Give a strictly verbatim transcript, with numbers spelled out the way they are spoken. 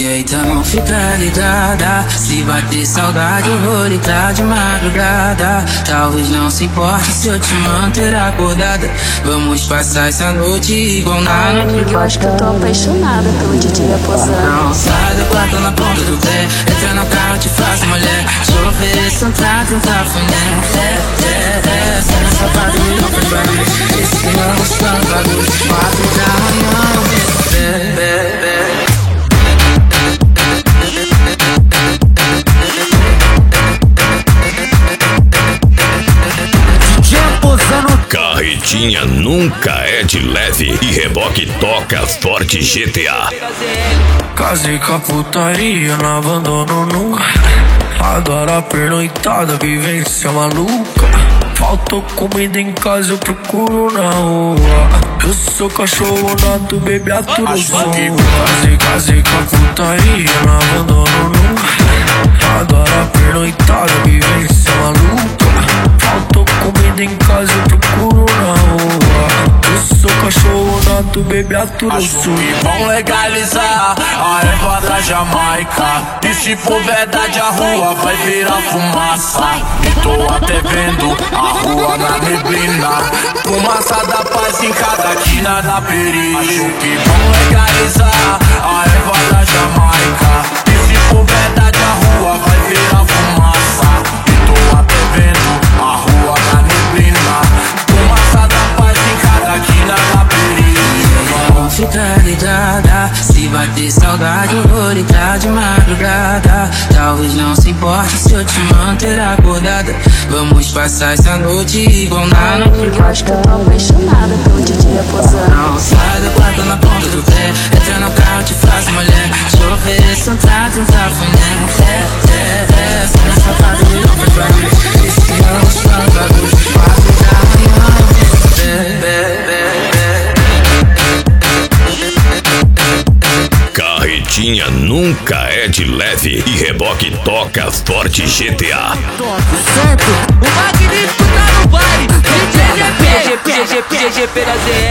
então fica ligada. Se bater saudade eu vou ligar de madrugada. Talvez não se importe se eu te manter acordada. Vamos passar essa noite igual na noite. Eu acho que eu tô apaixonada pelo D J Raposão. Não sai do quarto na ponta do pé. Entra no carro, te faço mulher. Te ofereço um trato, um cafuné. É, é, é, sai na safada e não faz barulho. Esse que não gosta do bagulho. Quatro da manhã, eu penso, é, é, é. Carretinha nunca é de leve e reboque toca forte G T A. Casei com a putaria, não abandono nunca. Adoro a pernoitada, vivência maluca. Faltou comida em casa, eu procuro na rua. Eu sou cachorro nato, bebê aturo o som. Casei, casei com a putaria, não abandono nunca. Adoro a pernoitada, vivência maluca. Faltou comida em casa, eu procuro na rua. Eu sou cachorro nato, bebê aturo o som. Vão legalizar a erva da Jamaica. E se for verdade a rua vai virar fumaça. E tô até vendo a rua na neblina. Fumaça da paz em cada quina da peri. Acho que vão legalizar a erva da Jamaica. E se for verdade a rua vai virar fumaça. E tô até vendo a rua na neblina. Fumaça da paz em cada quina da peri. Fica ligada, se bater saudade eu vou ligar de madrugada. Talvez não se importe se eu te manter acordada. Vamos passar essa noite igual na noite. Eu acho que eu tô apaixonada pelo D J Raposão. Não sai do quarto na ponta do pé. Entra no carro, te faço mulher. Te ofereço um trato, um cafuné. É, é, é, sai na safada e não faz barulho. Esse que não gosta do bagulho. Quatro da manhã, eu penso, é, é, é, é. Carretinha nunca é de leve e reboque toca forte G T A. Santo, o magnífico tá no baile. D J G P, G P, G P, G P da Z